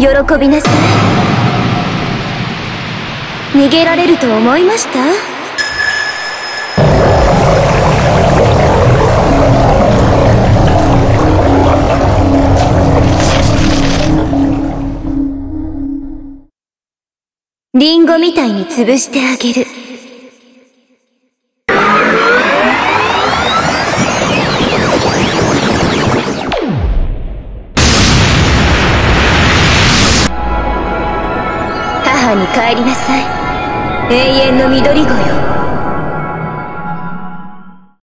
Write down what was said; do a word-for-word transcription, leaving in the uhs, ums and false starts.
喜びなさい。逃げられると思いました？リンゴみたいに潰してあげる。母に帰りなさい。永遠の緑子よ。